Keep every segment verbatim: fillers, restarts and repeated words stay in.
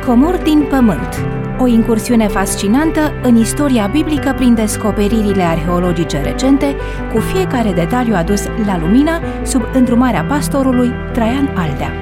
Comori din pământ. O incursiune fascinantă în istoria biblică prin descoperirile arheologice recente, cu fiecare detaliu adus la lumină sub îndrumarea pastorului Traian Aldea.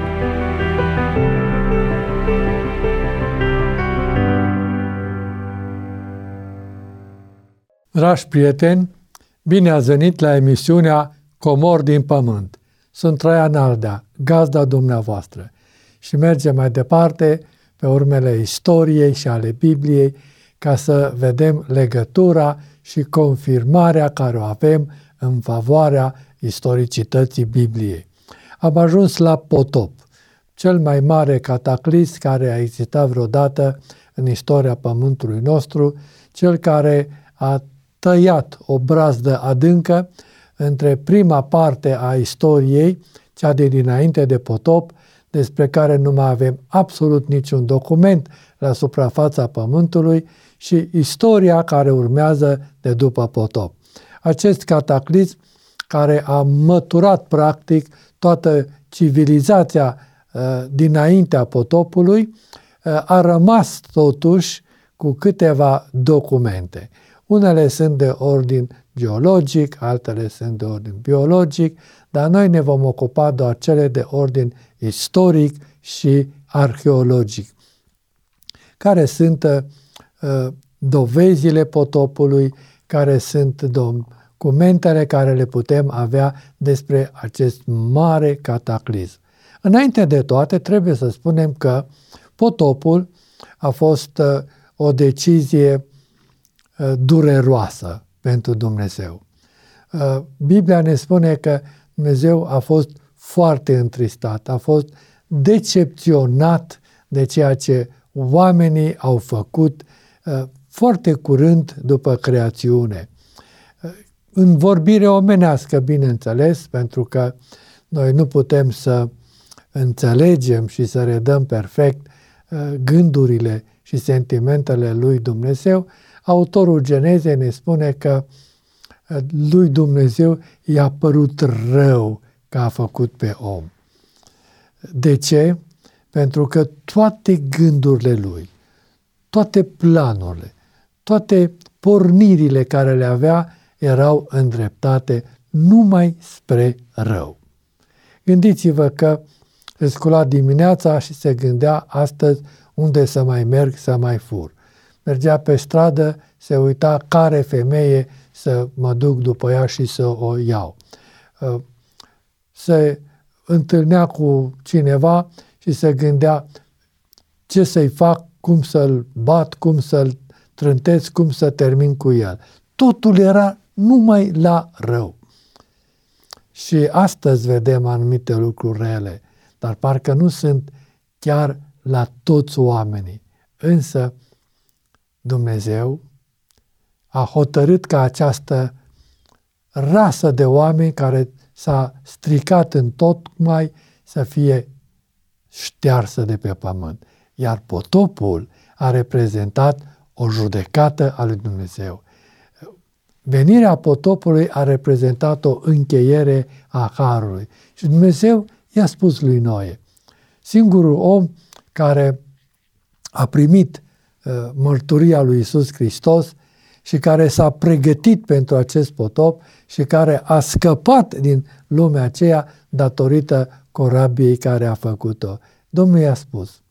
Dragi prieteni, bine ați venit la emisiunea Comori din pământ. Sunt Traian Aldea, gazda dumneavoastră, și mergem mai departe pe urmele istoriei și ale Bibliei ca să vedem legătura și confirmarea care o avem în favoarea istoricității Bibliei. Am ajuns la potop, cel mai mare cataclism care a existat vreodată în istoria pământului nostru, cel care a tăiat o brazdă adâncă între prima parte a istoriei, cea de dinainte de potop, despre care nu mai avem absolut niciun document la suprafața pământului, și istoria care urmează de după potop. Acest cataclism, care a măturat practic toată civilizația uh, dinaintea potopului, uh, a rămas totuși cu câteva documente. Unele sunt de ordin geologic, altele sunt de ordin biologic, dar noi ne vom ocupa doar cele de ordin istoric și arheologic, care sunt uh, dovezile potopului, care sunt documentele care le putem avea despre acest mare cataclism. Înainte de toate, trebuie să spunem că potopul a fost uh, o decizie uh, dureroasă pentru Dumnezeu. Uh, Biblia ne spune că Dumnezeu a fost foarte întristat, a fost decepționat de ceea ce oamenii au făcut uh, foarte curând după creațiune. Uh, în vorbire omenească, bineînțeles, pentru că noi nu putem să înțelegem și să redăm perfect uh, gândurile și sentimentele lui Dumnezeu, autorul Genezei ne spune că uh, lui Dumnezeu i-a părut rău că a făcut pe om. De ce? Pentru că toate gândurile lui, toate planurile, toate pornirile care le avea erau îndreptate numai spre rău. Gândiți-vă că se scula dimineața și se gândea astăzi unde să mai merg, să mai fur. Mergea pe stradă, se uita care femeie să mă duc după ea și să o iau. Se întâlnea cu cineva și se gândea ce să-i fac, cum să-l bat, cum să-l trântesc, cum să termin cu el. Totul era numai la rău. Și astăzi vedem anumite lucruri rele, dar parcă nu sunt chiar la toți oamenii. Însă Dumnezeu a hotărât ca această rasă de oameni care s-a stricat în tocmai să fie ștearsă de pe pământ. Iar potopul a reprezentat o judecată a lui Dumnezeu. Venirea potopului a reprezentat o încheiere a harului. Și Dumnezeu i-a spus lui Noe, singurul om care a primit uh, mărturia lui Iisus Hristos și care s-a pregătit pentru acest potop și care a scăpat din lumea aceea datorită corabiei care a făcut-o. Domnul i-a spus,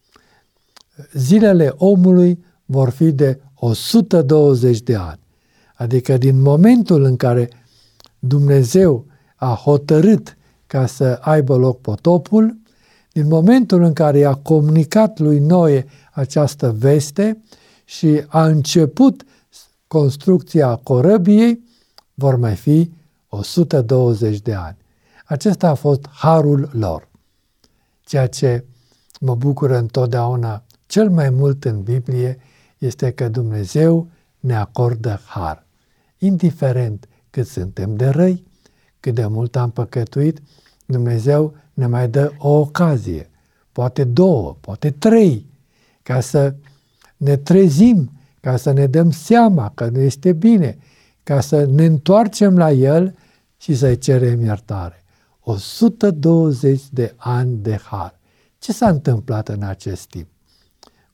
zilele omului vor fi de o sută douăzeci de ani. Adică din momentul în care Dumnezeu a hotărât ca să aibă loc potopul, din momentul în care i-a comunicat lui Noe această veste și a început construcția corăbiei, vor mai fi o sută douăzeci de ani. Acesta a fost harul lor. Ceea ce mă bucură întotdeauna cel mai mult în Biblie este că Dumnezeu ne acordă har. Indiferent cât suntem de răi, cât de mult am păcătuit, Dumnezeu ne mai dă o ocazie, poate două, poate trei, ca să ne trezim, ca să ne dăm seama că nu este bine, ca să ne întoarcem la El și să-i cerem iertare. o sută douăzeci de ani de har. Ce s-a întâmplat în acest timp?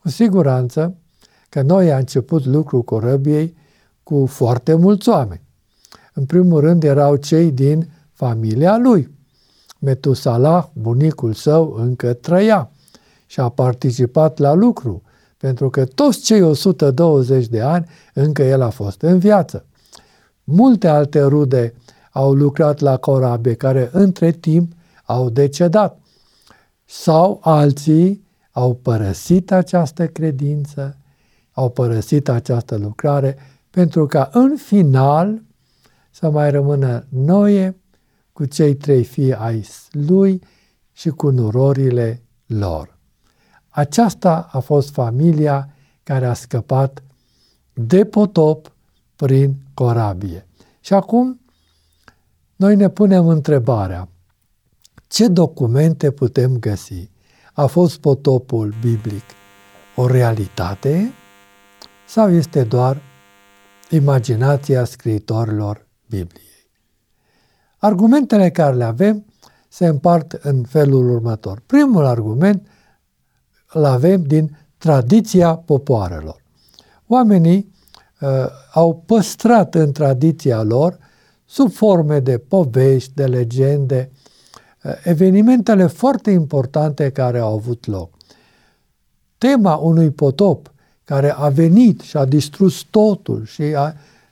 Cu siguranță că noi a început lucrul corăbiei cu foarte mulți oameni. În primul rând erau cei din familia lui. Metusalah, bunicul său, încă trăia și a participat la lucru, pentru că toți cei o sută douăzeci de ani încă el a fost în viață. Multe alte rude au lucrat la corabie, care între timp au decedat. Sau alții au părăsit această credință, au părăsit această lucrare, pentru ca în final să mai rămână Noe cu cei trei fii ai lui și cu nurorile lor. Aceasta a fost familia care a scăpat de potop prin corabie. Și acum noi ne punem întrebarea: ce documente putem găsi? A fost potopul biblic o realitate sau este doar imaginația scriitorilor Bibliei? Argumentele care le avem se împart în felul următor. Primul argument îl avem din tradiția popoarelor. Oamenii uh, au păstrat în tradiția lor, sub forme de povești, de legende, uh, evenimentele foarte importante care au avut loc. Tema unui potop care a venit și a distrus totul și a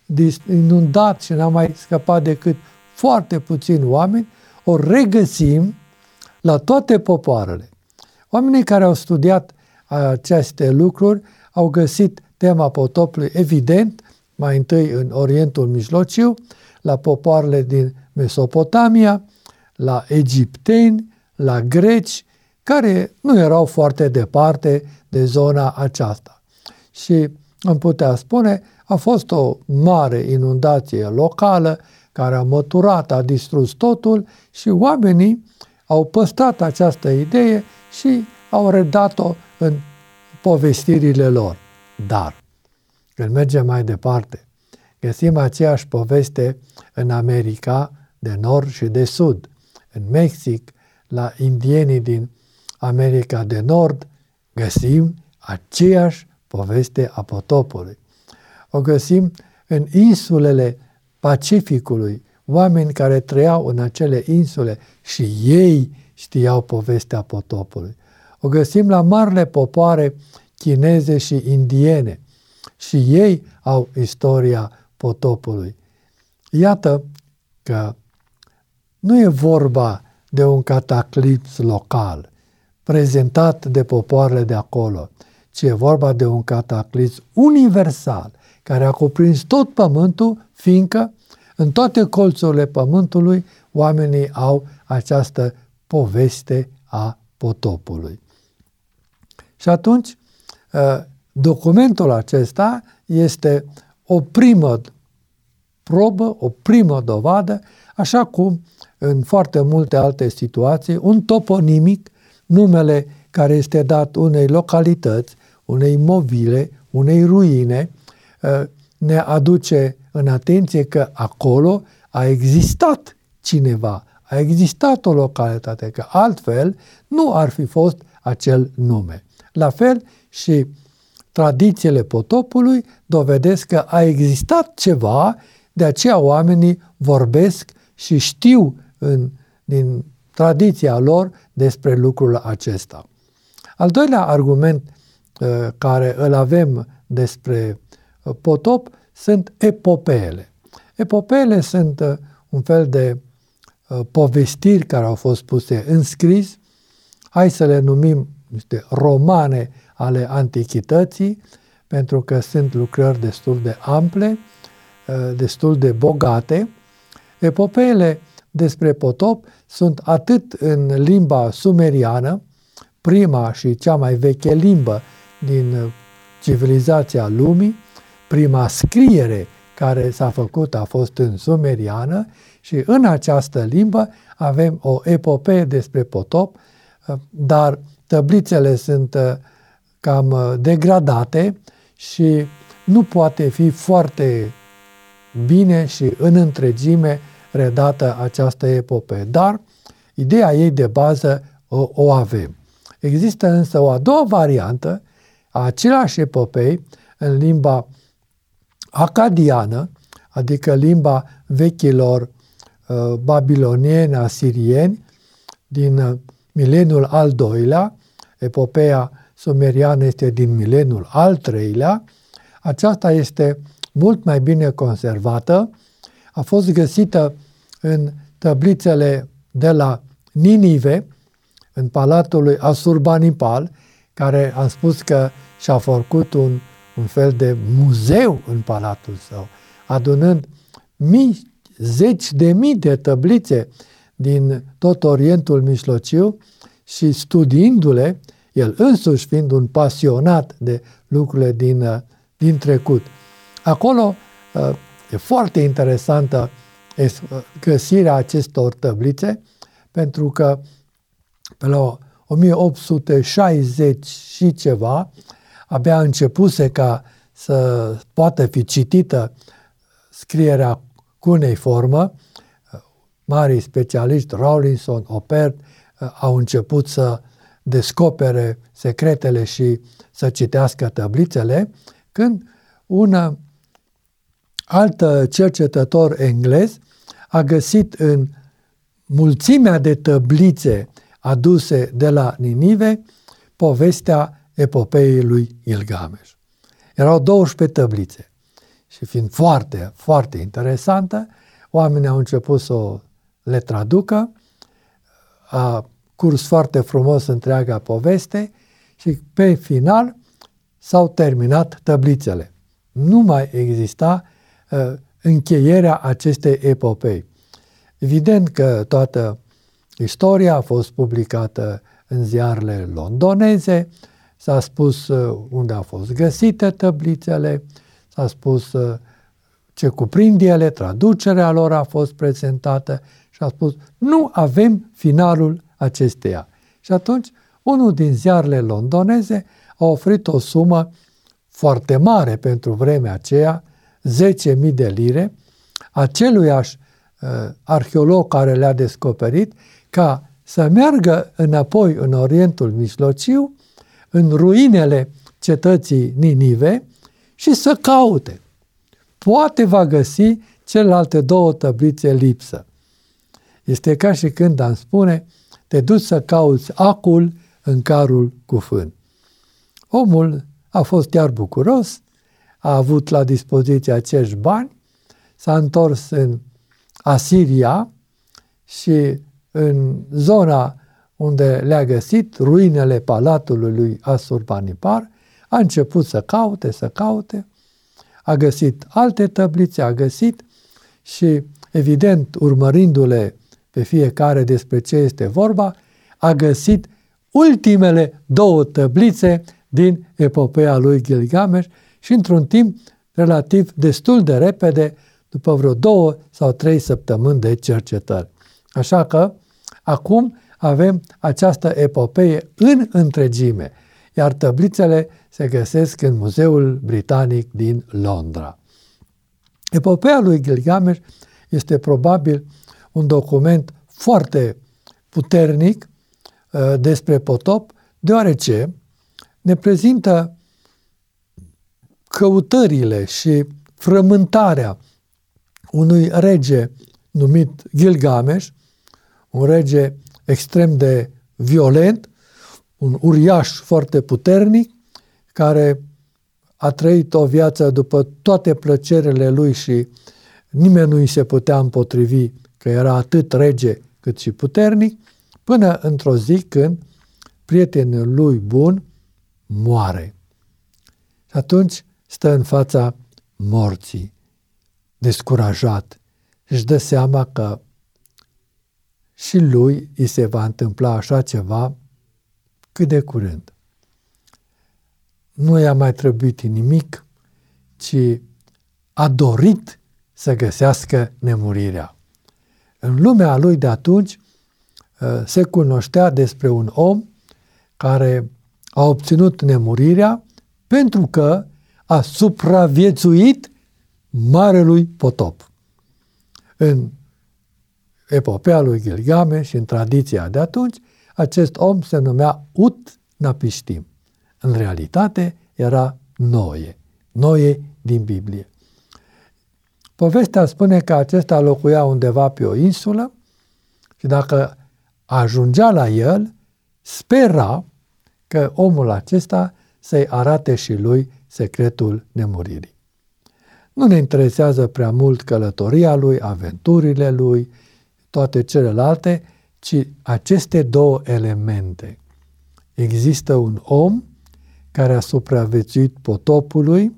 inundat și n-a mai scăpat decât foarte puțini oameni, o regăsim la toate popoarele. Oamenii care au studiat aceste lucruri au găsit tema potopului evident, mai întâi în Orientul Mijlociu, la popoarele din Mesopotamia, la egipteni, la greci, care nu erau foarte departe de zona aceasta. Și am putea spune, a fost o mare inundație locală care a măturat, a distrus totul și oamenii au păstrat această idee și au redat-o în povestirile lor. Dar, când mergem mai departe, găsim aceeași poveste în America de Nord și de Sud, în Mexic, la indienii din America de Nord, găsim aceeași poveste a potopului. O găsim în insulele Pacificului, oameni care trăiau în acele insule și ei știau povestea potopului. O găsim la marile popoare chineze și indiene și ei au istoria potopului. Iată că nu e vorba de un cataclism local prezentat de popoarele de acolo, ci e vorba de un cataclism universal care a cuprins tot pământul, fiindcă în toate colțurile pământului oamenii au această poveste a potopului. Și atunci, documentul acesta este o primă probă, o primă dovadă, așa cum în foarte multe alte situații, un toponimic, numele care este dat unei localități, unei movile, unei ruine, ne aduce în atenție că acolo a existat cineva, a existat o localitate, că altfel nu ar fi fost acel nume. La fel și tradițiile potopului dovedesc că a existat ceva, de aceea oamenii vorbesc și știu în, din tradiția lor despre lucrul acesta. Al doilea argument uh, care îl avem despre uh, potop sunt epopeele. Epopeele sunt uh, un fel de uh, povestiri care au fost puse în scris, hai să le numim niște romane ale antichității, pentru că sunt lucrări destul de ample, uh, destul de bogate. Epopeele despre potop sunt atât în limba sumeriană, prima și cea mai veche limbă din civilizația lumii, prima scriere care s-a făcut a fost în sumeriană și în această limbă avem o epopee despre potop, dar tablițele sunt cam degradate și nu poate fi foarte bine și în întregime redată această epopee. Dar ideea ei de bază o, o avem. Există însă o a doua variantă aceleași epopei în limba acadiană, adică limba vechilor uh, babilonieni, asirieni, din uh, mileniul al doilea, epopeea sumeriană este din mileniul al treilea, aceasta este mult mai bine conservată, a fost găsită în tablițele de la Ninive, în palatul lui Asurbanipal, care am spus că și-a făcut un, un fel de muzeu în palatul său, adunând mii, zeci de mii de tablițe din tot Orientul Mijlociu și studiindu-le, el însuși fiind un pasionat de lucrurile din, din trecut. Acolo e foarte interesantă găsirea acestor tablițe, pentru că pe la o mie opt sute șaizeci și ceva, abia începuse ca să poată fi citită scrierea cuneiformă. Marii specialiști, Rawlinson, Oppert, au început să descopere secretele și să citească tablițele, când un alt cercetător englez a găsit în mulțimea de tablițe aduse de la Ninive povestea epopeei lui Gilgamesh. Erau douăsprezece tablițe și fiind foarte, foarte interesantă, oamenii au început să o le traducă, a curs foarte frumos întreaga poveste și pe final s-au terminat tablițele. Nu mai exista uh, încheierea acestei epopei. Evident că toată istoria a fost publicată în ziarele londoneze, s-a spus uh, unde au fost găsite tablițele, s-a spus uh, ce cuprind ele, traducerea lor a fost prezentată și a spus nu avem finalul acesteia. Și atunci unul din ziarele londoneze a oferit o sumă foarte mare pentru vremea aceea, zece mii de lire, aceluiași uh, arheolog care le-a descoperit, ca să meargă înapoi în Orientul Mijlociu, în ruinele cetății Ninive și să caute. Poate va găsi celelalte două tablițe lipsă. Este ca și când am spune, te duci să cauți acul în carul cu fân. Omul a fost chiar bucuros, a avut la dispoziție acești bani, s-a întors în Asiria și în zona unde le-a găsit, ruinele palatului lui Asurbanipal, a început să caute, să caute, a găsit alte tablițe, a găsit și, evident, urmărindu-le pe fiecare despre ce este vorba, a găsit ultimele două tablițe din epopeea lui Gilgamesh și într-un timp relativ destul de repede, după vreo două sau trei săptămâni de cercetări. Așa că acum avem această epopee în întregime, iar tablițele se găsesc în Muzeul Britanic din Londra. Epopeea lui Gilgamesh este probabil un document foarte puternic uh, despre potop, deoarece ne prezintă căutările și frământarea unui rege numit Gilgamesh, un rege extrem de violent, un uriaș foarte puternic, care a trăit o viață după toate plăcerile lui și nimeni nu îi se putea împotrivi, că era atât rege cât și puternic, până într-o zi când prietenul lui bun moare. Și atunci stă în fața morții, descurajat, își dă seama că și lui îi se va întâmpla așa ceva cât de curând. Nu i-a mai trebuit nimic, ci a dorit să găsească nemurirea. În lumea lui de atunci se cunoștea despre un om care a obținut nemurirea pentru că a supraviețuit marelui potop. În epopeea lui Gilgamesh și în tradiția de atunci, acest om se numea Ut-Napishtim. În realitate era Noe. Noe din Biblie. Povestea spune că acesta locuia undeva pe o insulă și dacă ajungea la el, spera că omul acesta să-i arate și lui secretul nemuririi. Nu ne interesează prea mult călătoria lui, aventurile lui, toate celelalte, ci aceste două elemente. Există un om care a supraviețuit potopului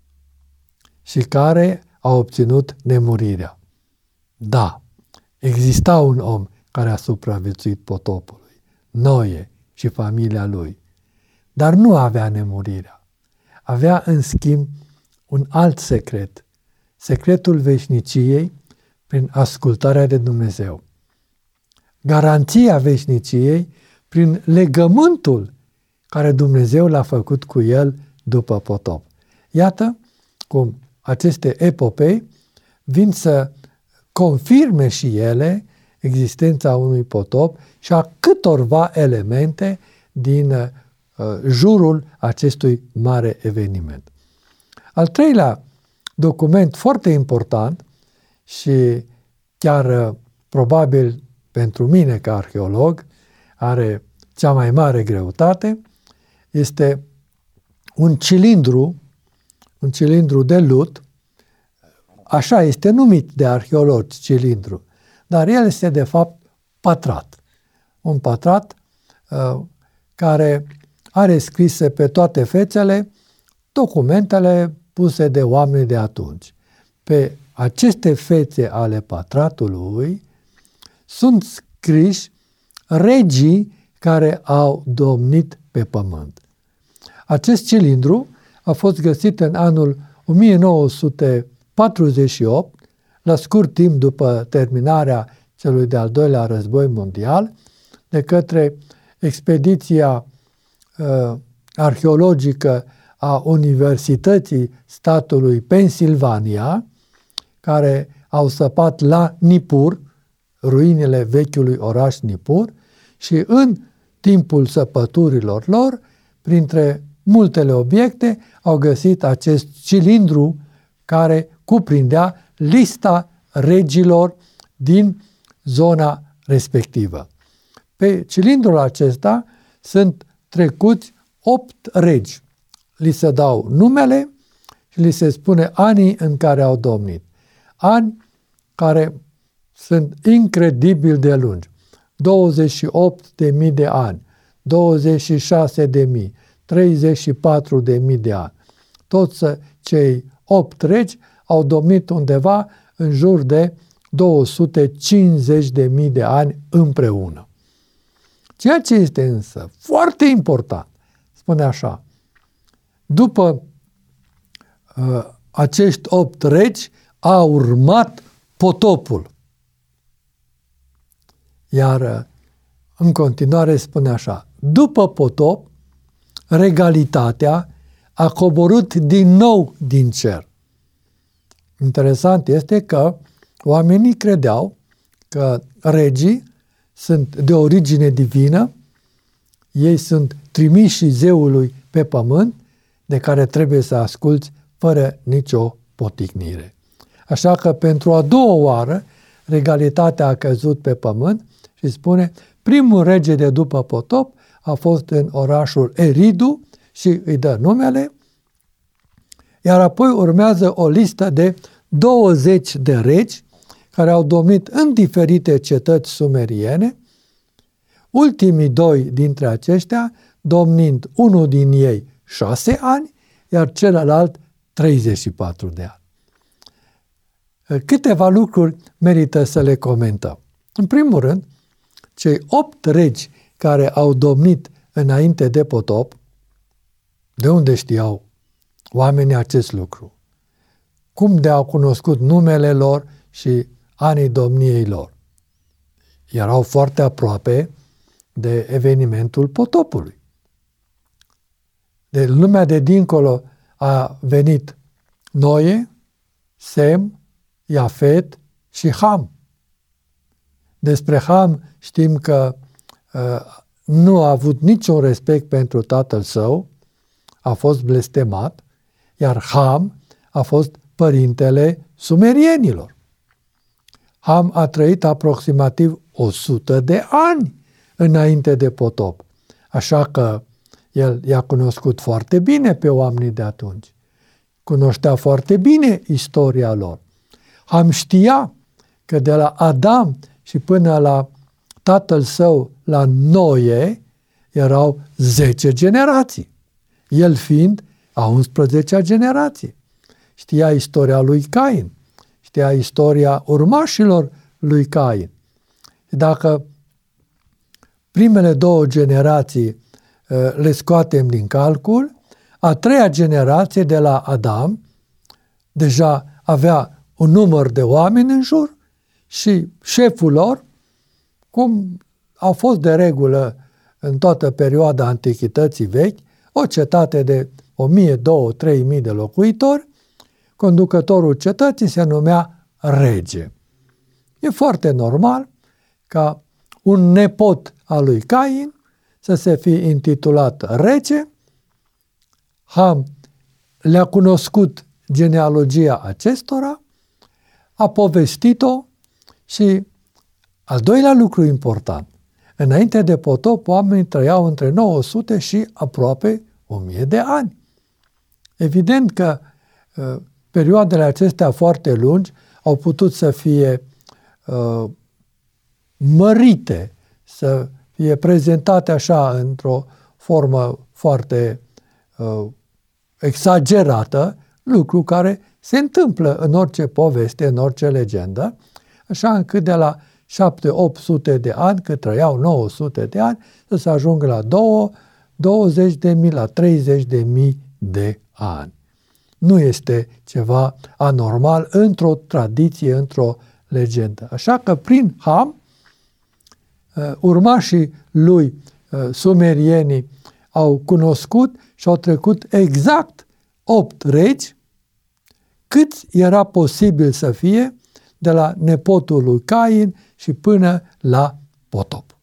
și care a obținut nemurirea. Da, exista un om care a supraviețuit potopului, Noe și familia lui, dar nu avea nemurirea. Avea, în schimb, un alt secret, secretul veșniciei prin ascultarea de Dumnezeu. Garanția veșniciei prin legământul care Dumnezeu l-a făcut cu el după potop. Iată cum aceste epopei vin să confirme și ele existența unui potop și a câtorva elemente din uh, jurul acestui mare eveniment. Al treilea document foarte important și chiar uh, probabil pentru mine ca arheolog are cea mai mare greutate, este un cilindru, un cilindru de lut, așa este numit de arheologi cilindru, dar el este de fapt pătrat. Un pătrat uh, care are scrise pe toate fețele documentele puse de oameni de atunci. Pe aceste fețe ale pătratului sunt scriși regii care au domnit pe pământ. Acest cilindru a fost găsit în anul o mie nouă sute patruzeci și opt, la scurt timp după terminarea celui de-al doilea război mondial, de către expediția uh, arheologică a Universității statului Pennsylvania, care au săpat la Nippur, ruinele vechiului oraș Nippur, și în timpul săpăturilor lor, printre multele obiecte, au găsit acest cilindru care cuprindea lista regilor din zona respectivă. Pe cilindrul acesta sunt trecuți opt regi. Li se dau numele și li se spune anii în care au domnit. Ani care sunt incredibil de lungi. douăzeci și opt de mii de ani, douăzeci și șase de mii, treizeci și patru de mii de ani. Toți cei opt regi au domnit undeva în jur de două sute cincizeci de mii de ani împreună. Ceea ce este însă foarte important, spune așa, după uh, acești opt regi a urmat potopul. Iar uh, în continuare spune așa, după potop, regalitatea a coborât din nou din cer. Interesant este că oamenii credeau că regii sunt de origine divină, ei sunt trimiși zeului pe pământ, de care trebuie să asculți fără nicio poticnire. Așa că pentru a doua oară regalitatea a căzut pe pământ și spune, primul rege de după potop a fost în orașul Eridu și îi dă numele, iar apoi urmează o listă de douăzeci de regi care au domnit în diferite cetăți sumeriene, ultimii doi dintre aceștia domnind unul din ei șase ani, iar celălalt treizeci și patru de ani. Câteva lucruri merită să le comentăm. În primul rând, cei opt regi care au domnit înainte de potop, de unde știau oamenii acest lucru? Cum de au cunoscut numele lor și anii domniei lor? Erau foarte aproape de evenimentul potopului. De lumea de dincolo a venit Noe, Sem, Iafet și Ham. Despre Ham știm că uh, nu a avut niciun respect pentru tatăl său, a fost blestemat, iar Ham a fost părintele sumerienilor. Ham a trăit aproximativ o sută de ani înainte de potop, așa că el i-a cunoscut foarte bine pe oamenii de atunci. Cunoștea foarte bine istoria lor. Ham știa că de la Adam și până la tatăl său, la Noe, erau zece generații. El fiind a unsprezecea generație. Știa istoria lui Cain. Știa istoria urmașilor lui Cain. Dacă primele două generații le scoatem din calcul, a treia generație de la Adam deja avea un număr de oameni în jur și șeful lor, cum au fost de regulă în toată perioada Antichității vechi, o cetate de o mie, două, trei mii de locuitori, conducătorul cetății se numea rege. E foarte normal ca un nepot al lui Cain să se fi intitulat rege. Ham le-a cunoscut genealogia acestora, a povestit-o și al doilea lucru important, înainte de potop, oamenii trăiau între nouă sute și aproape o mie de ani. Evident că uh, perioadele acestea foarte lungi au putut să fie uh, mărite, să fie prezentate așa într-o formă foarte uh, exagerată, lucru care se întâmplă în orice poveste, în orice legendă, așa încât de la șapte opt sute de ani, cât trăiau nouă sute de ani, să se ajungă la douăzeci de mii, la treizeci de mii de ani. Nu este ceva anormal într-o tradiție, într-o legendă. Așa că prin Ham, urmașii lui sumerienii au cunoscut și au trecut exact opt regi, cât era posibil să fie de la nepotul lui Cain și până la potop.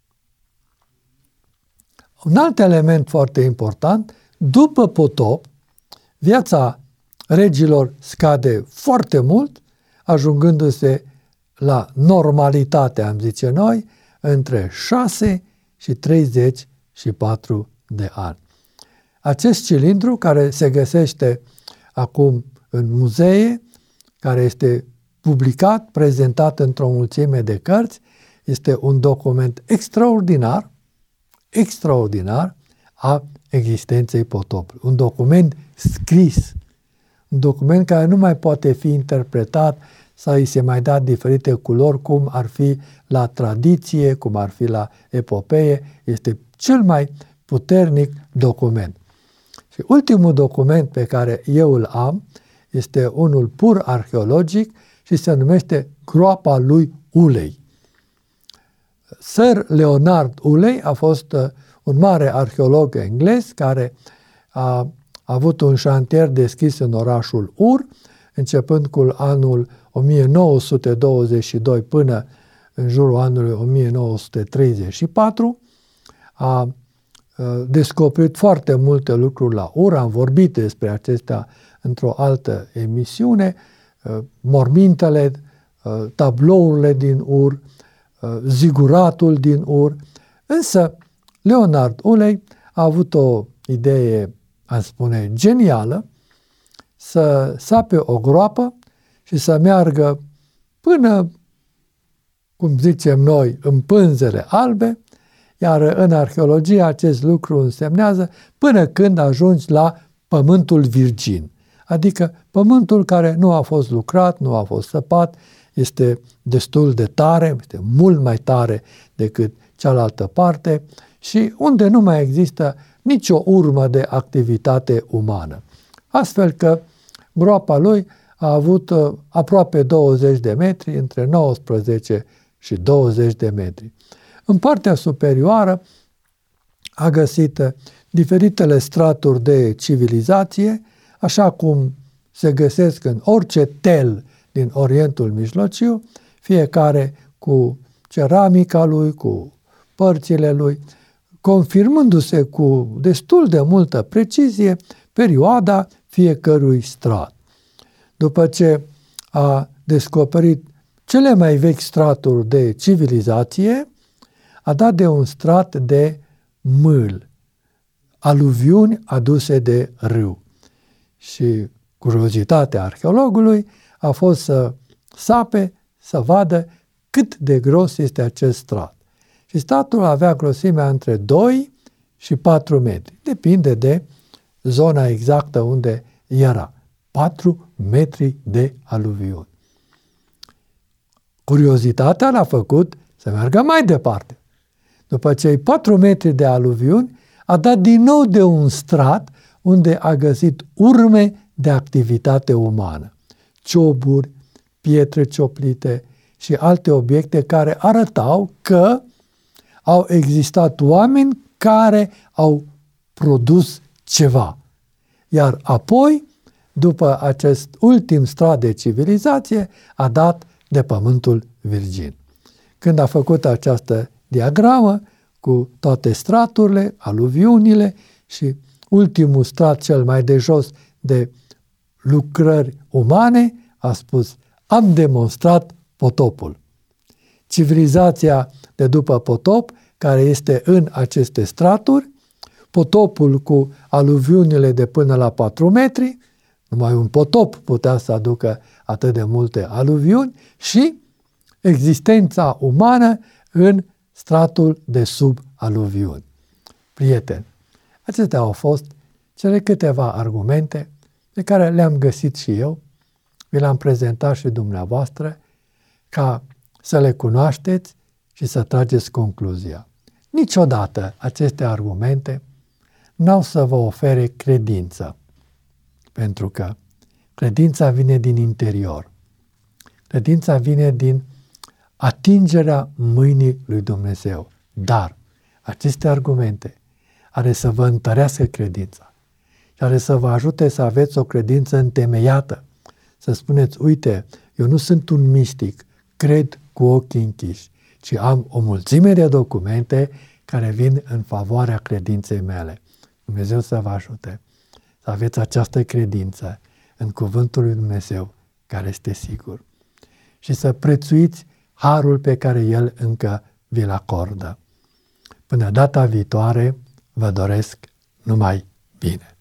Un alt element foarte important, după potop, viața regilor scade foarte mult, ajungându-se la normalitate, am zice noi, între șase și treizeci și patru de ani. Acest cilindru, care se găsește acum în muzee, care este publicat, prezentat într-o mulțime de cărți, este un document extraordinar, extraordinar a existenței potopului. Un document scris, un document care nu mai poate fi interpretat sau îi se mai da diferite culori, cum ar fi la tradiție, cum ar fi la epopee. Este cel mai puternic document. Și ultimul document pe care eu îl am este unul pur arheologic și se numește Groapa lui Ulei. Sir Leonard Uley a fost un mare arheolog englez care a avut un șantier deschis în orașul Ur, începând cu anul o mie nouă sute douăzeci și doi până în jurul anului o mie nouă sute treizeci și patru. A descoperit foarte multe lucruri la Ur, am vorbit despre acestea într-o altă emisiune, mormintele, tablourile din Ur, ziguratul din Ur, însă Leonard Uley a avut o idee, am spune, genială, să sape o groapă și să meargă până, cum zicem noi, în pânzele albe, iar în arheologie acest lucru însemnează până când ajungi la pământul virgin, adică pământul care nu a fost lucrat, nu a fost săpat, este destul de tare, este mult mai tare decât cealaltă parte și unde nu mai există nicio urmă de activitate umană. Astfel că groapa lui a avut uh, aproape douăzeci de metri, între nouăsprezece și douăzeci de metri. În partea superioară a găsit uh, diferitele straturi de civilizație, așa cum se găsesc în orice tel din Orientul Mijlociu, fiecare cu ceramica lui, cu părțile lui, confirmându-se cu destul de multă precizie perioada fiecărui strat. După ce a descoperit cele mai vechi straturi de civilizație, a dat de un strat de mâl, aluviuni aduse de râu. Și curiozitatea arheologului a fost să sape, să vadă cât de gros este acest strat. Și stratul avea grosimea între doi și patru metri. Depinde de zona exactă unde era. patru metri de aluviuni. Curiozitatea l-a făcut să meargă mai departe. După cei patru metri de aluviuni, a dat din nou de un strat unde a găsit urme de activitate umană. Cioburi, pietre cioplite și alte obiecte care arătau că au existat oameni care au produs ceva. Iar apoi, după acest ultim strat de civilizație, a dat de pământul virgin. Când a făcut această diagramă cu toate straturile, aluviunile și ultimul strat cel mai de jos de lucrări umane, a spus: am demonstrat potopul. Civilizația de după potop, care este în aceste straturi, potopul cu aluviunile de până la patru metri, numai un potop putea să aducă atât de multe aluviuni, și existența umană în stratul de sub aluviuni. Prieteni, acestea au fost cele câteva argumente pe care le-am găsit și eu, vi le-am prezentat și dumneavoastră, ca să le cunoașteți și să trageți concluzia. Niciodată aceste argumente n-au să vă ofere credință, pentru că credința vine din interior. Credința vine din atingerea mâinii lui Dumnezeu. Dar aceste argumente are să vă întărească credința și are să vă ajute să aveți o credință întemeiată. Să spuneți: uite, eu nu sunt un mistic, cred cu ochii închiși, ci am o mulțime de documente care vin în favoarea credinței mele. Dumnezeu să vă ajute să aveți această credință în cuvântul lui Dumnezeu, care este sigur, și să prețuiți harul pe care El încă vi-l acordă. Până data viitoare, vă doresc numai bine.